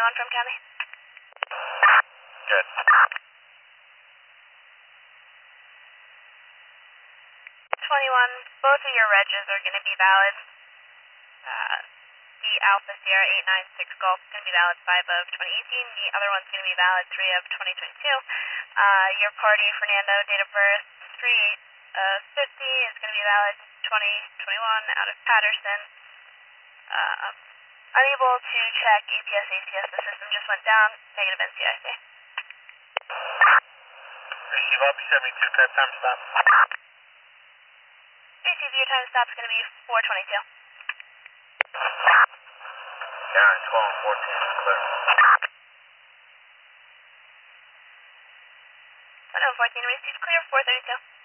on from Cami? Good. 21, both of your regs are going to be valid. The Alpha Sierra 896 Golf is going to be valid 5 of 2018. The other one's going to be valid 3 of 2022. Your party, Fernando, date of birth 3 of 50 is going to be valid 2021 out of Patterson. Unable to check APS, ACS, the system just went down, negative NCIC. Receive up 72, cut time stop. Receive, your time stop is going to be 422. Down 12 and 14 is clear. 114, receive clear, 432.